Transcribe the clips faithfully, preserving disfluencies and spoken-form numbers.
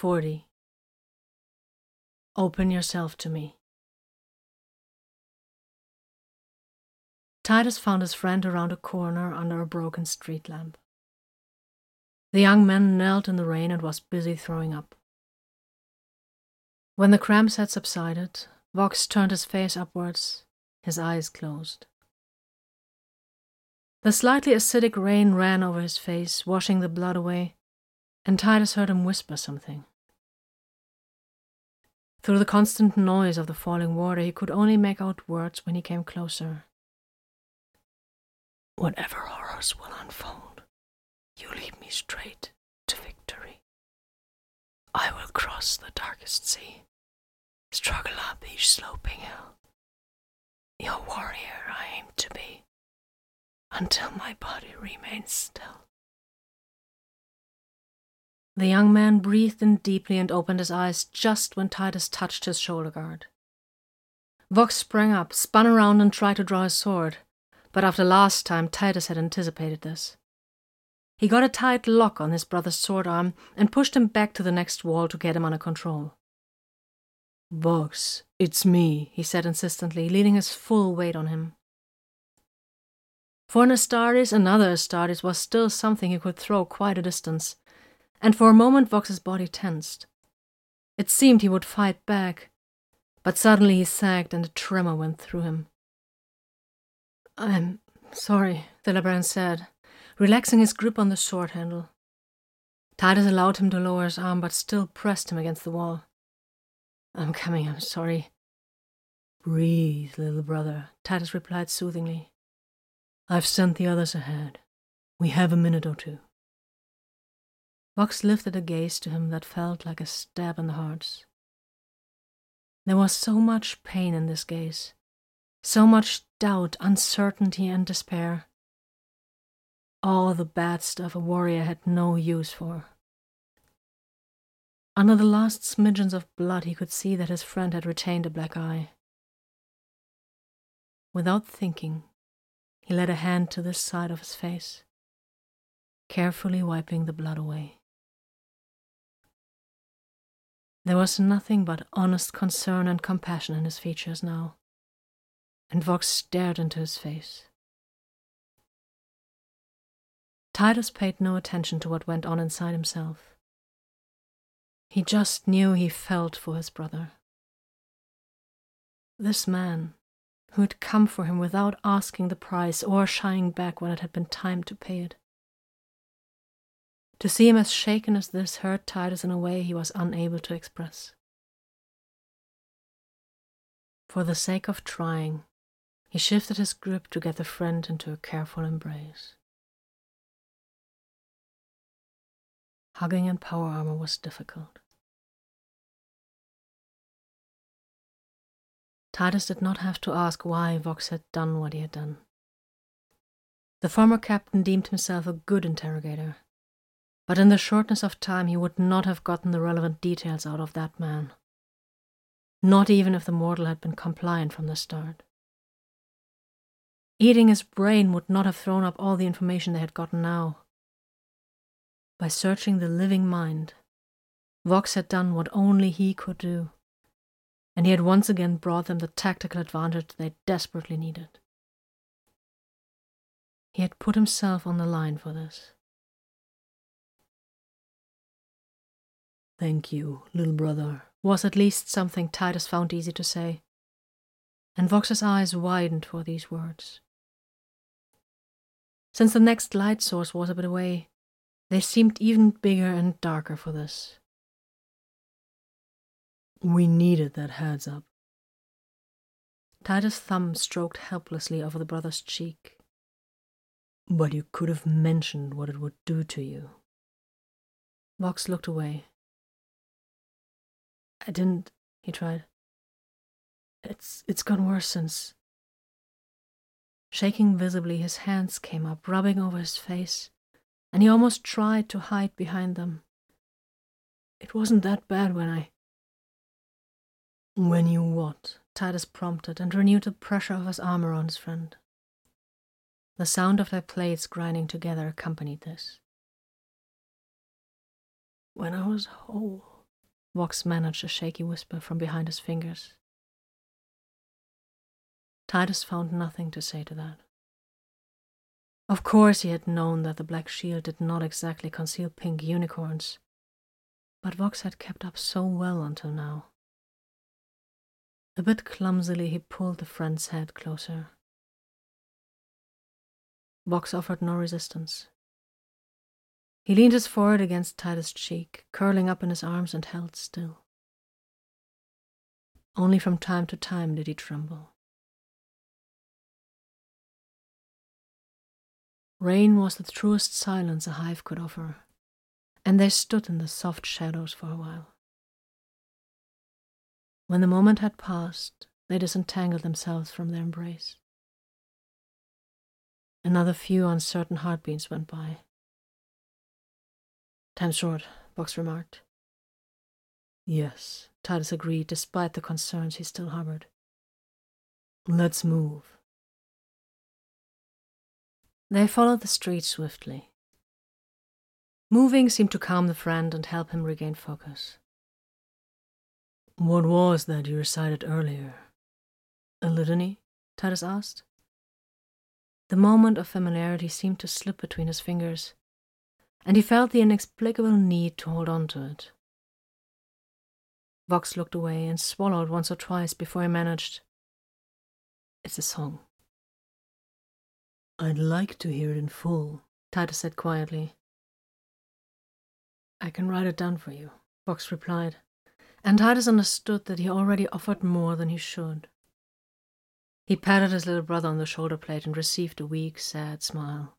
forty. Open yourself to me. Titus found his friend around a corner under a broken street lamp. The young man knelt in the rain and was busy throwing up. When the cramps had subsided, Vox turned his face upwards, his eyes closed. The slightly acidic rain ran over his face, washing the blood away, and Titus heard him whisper something. Through the constant noise of the falling water, he could only make out words when he came closer. Whatever horrors will unfold, you lead me straight to victory. I will cross the darkest sea, struggle up each sloping hill. Your warrior I aim to be, until my body remains still. The young man breathed in deeply and opened his eyes just when Titus touched his shoulder guard. Vox sprang up, spun around and tried to draw his sword, but after last time Titus had anticipated this. He got a tight lock on his brother's sword arm and pushed him back to the next wall to get him under control. Vox, it's me, he said insistently, leaning his full weight on him. For an Astartes, another Astartes was still something he could throw quite a distance, and for a moment Vox's body tensed. It seemed he would fight back, but suddenly he sagged and a tremor went through him. I'm sorry, Thilibran said, relaxing his grip on the sword handle. Titus allowed him to lower his arm, but still pressed him against the wall. I'm coming, I'm sorry. Breathe, little brother, Titus replied soothingly. I've sent the others ahead. We have a minute or two. Vox lifted a gaze to him that felt like a stab in the heart. There was so much pain in this gaze, so much doubt, uncertainty, and despair. All the bad stuff a warrior had no use for. Under the last smidgens of blood, he could see that his friend had retained a black eye. Without thinking, he led a hand to this side of his face, carefully wiping the blood away. There was nothing but honest concern and compassion in his features now, and Vox stared into his face. Titus paid no attention to what went on inside himself. He just knew he felt for his brother. This man, who had come for him without asking the price or shying back when it had been time to pay it. To see him as shaken as this hurt Titus in a way he was unable to express. For the sake of trying, he shifted his grip to get the friend into a careful embrace. Hugging in power armor was difficult. Titus did not have to ask why Vox had done what he had done. The former captain deemed himself a good interrogator, but in the shortness of time he would not have gotten the relevant details out of that man. Not even if the mortal had been compliant from the start. Eating his brain would not have thrown up all the information they had gotten now. By searching the living mind, Vox had done what only he could do, and he had once again brought them the tactical advantage they desperately needed. He had put himself on the line for this. Thank you, little brother, was at least something Titus found easy to say, and Vox's eyes widened for these words. Since the next light source was a bit away, they seemed even bigger and darker for this. We needed that heads up. Titus' thumb stroked helplessly over the brother's cheek. But you could have mentioned what it would do to you. Vox looked away. I didn't, he tried. It's it's gotten worse since. Shaking visibly, his hands came up, rubbing over his face, and he almost tried to hide behind them. It wasn't that bad when I... When you what? Titus prompted and renewed the pressure of his arm around his friend. The sound of their plates grinding together accompanied this. When I was whole, Vox managed a shaky whisper from behind his fingers. Titus found nothing to say to that. Of course he had known that the Black Shield did not exactly conceal pink unicorns, but Vox had kept up so well until now. A bit clumsily he pulled the friend's head closer. Vox offered no resistance. He leaned his forehead against Titus' cheek, curling up in his arms, and held still. Only from time to time did he tremble. Rain was the truest silence a hive could offer, and they stood in the soft shadows for a while. When the moment had passed, they disentangled themselves from their embrace. Another few uncertain heartbeats went by. "Time's short," Vox remarked. "Yes," Titus agreed, despite the concerns he still harbored. "Let's move." They followed the street swiftly. Moving seemed to calm the friend and help him regain focus. "What was that you recited earlier? A litany?" Titus asked. The moment of familiarity seemed to slip between his fingers, and he felt the inexplicable need to hold on to it. Vox looked away and swallowed once or twice before he managed, "It's a song." "I'd like to hear it in full," Titus said quietly. "I can write it down for you," Vox replied, and Titus understood that he already offered more than he should. He patted his little brother on the shoulder blade and received a weak, sad smile.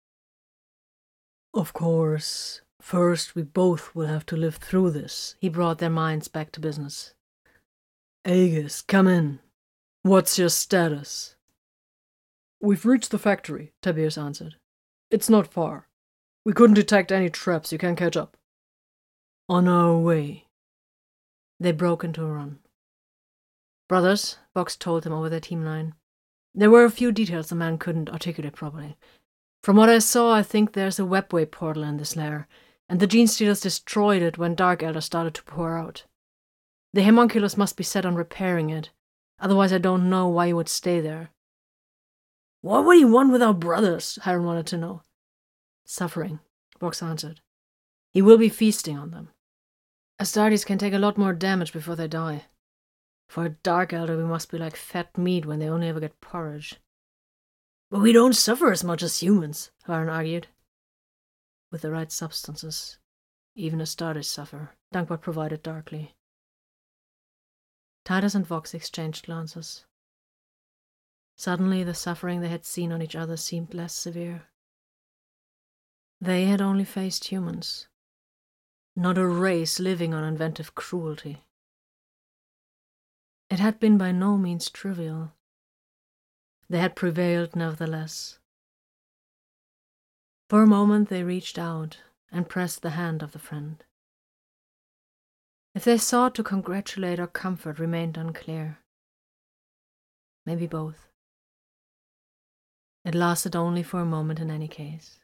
"Of course, first we both will have to live through this." He brought their minds back to business. "Aegis, come in. What's your status?" "We've reached the factory," Tiberius answered. "It's not far. We couldn't detect any traps. You can catch up." "On our way." They broke into a run. "Brothers," Vox told them over their team line, "there were a few details the man couldn't articulate properly. From what I saw, I think there's a webway portal in this lair, and the Gene Stealers destroyed it when Dark Elder started to pour out. The homunculus must be set on repairing it, otherwise I don't know why he would stay there." "What would he want with our brothers?" Hiram wanted to know. "Suffering," Vox answered. "He will be feasting on them. Astartes can take a lot more damage before they die. For a Dark Elder, we must be like fat meat when they only ever get porridge." "But we don't suffer as much as humans," Hiram argued. "With the right substances, even Astartes suffer," Dankwart provided darkly. Titus and Vox exchanged glances. Suddenly, the suffering they had seen on each other seemed less severe. They had only faced humans, not a race living on inventive cruelty. It had been by no means trivial. They had prevailed nevertheless. For a moment they reached out and pressed the hand of the friend. If they sought to congratulate or comfort remained unclear. Maybe both. It lasted only for a moment in any case.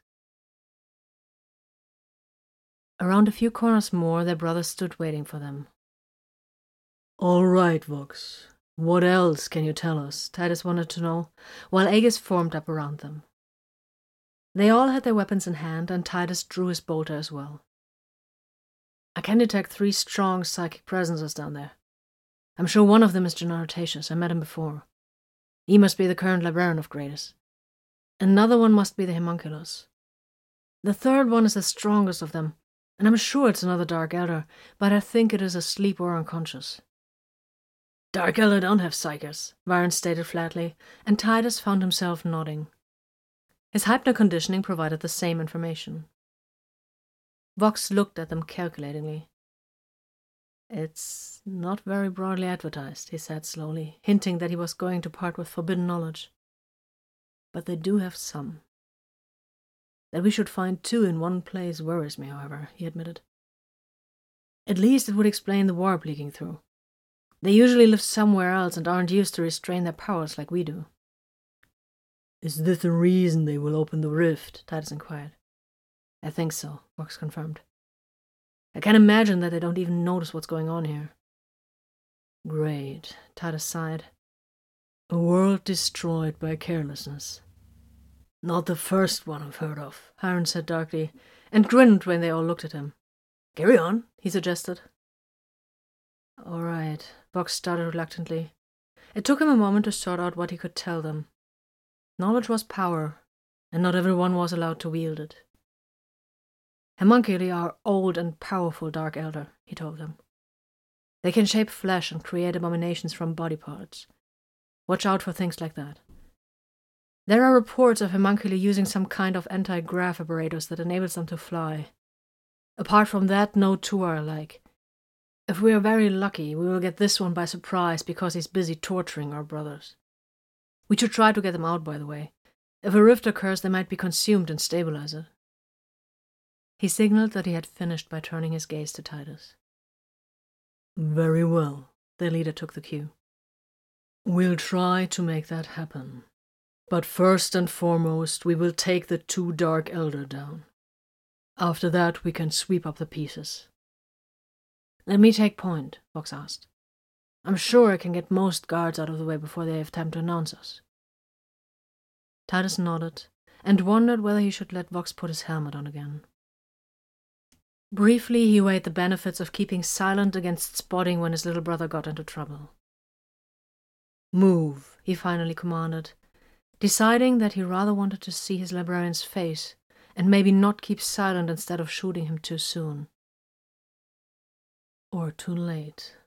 Around a few corners more, their brother stood waiting for them. "All right, Vox. What else can you tell us?" Titus wanted to know, while Aegis formed up around them. They all had their weapons in hand, and Titus drew his bolter as well. "I can detect three strong psychic presences down there. I'm sure one of them is Gennaro Tatius. I met him before. He must be the current librarian of Gradus. Another one must be the homunculus. The third one is the strongest of them, and I'm sure it's another Dark Elder, but I think it is asleep or unconscious." "Dark Elder don't have psychers," Varyn stated flatly, and Titus found himself nodding. His hypno conditioning provided the same information. Vox looked at them calculatingly. "It's not very broadly advertised," he said slowly, hinting that he was going to part with forbidden knowledge. "But they do have some. That we should find two in one place worries me, however," he admitted. "At least it would explain the warp leaking through. They usually live somewhere else and aren't used to restrain their powers like we do." "Is this the reason they will open the rift?" Titus inquired. "I think so," Vox confirmed. I can't imagine that they don't even notice what's going on here. Great, Titus sighed. A world destroyed by carelessness. Not the first one I've heard of, Hiron said darkly, and grinned when they all looked at him. Carry on, he suggested. All right, Vox started reluctantly. It took him a moment to sort out what he could tell them. Knowledge was power, and not everyone was allowed to wield it. Homunculi are old and powerful Dark Elder, he told them. They can shape flesh and create abominations from body parts. Watch out for things like that. There are reports of homunculi using some kind of anti-grav apparatus that enables them to fly. Apart from that, no two are alike. If we are very lucky, we will get this one by surprise because he's busy torturing our brothers. We should try to get them out, by the way. If a rift occurs, they might be consumed and stabilize it. He signaled that he had finished by turning his gaze to Titus. Very well, their leader took the cue. We'll try to make that happen. But first and foremost, we will take the two Dark Elder down. After that, we can sweep up the pieces. Let me take point, Vox asked. I'm sure I can get most guards out of the way before they have time to announce us. Titus nodded, and wondered whether he should let Vox put his helmet on again. Briefly, he weighed the benefits of keeping silent against spotting when his little brother got into trouble. Move, he finally commanded, deciding that he rather wanted to see his librarian's face, and maybe not keep silent instead of shooting him too soon. Or too late.